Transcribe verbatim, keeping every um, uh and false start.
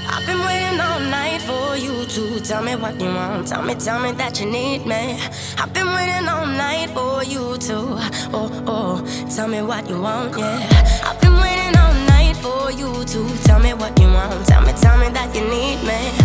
I've been waiting all night for you to tell me what you want. Tell me, tell me that you need me. I've been waiting all night for you to, oh, oh, tell me what you want, yeah. I've been waiting all night for you to tell me what you want. Tell me, tell me that you need me.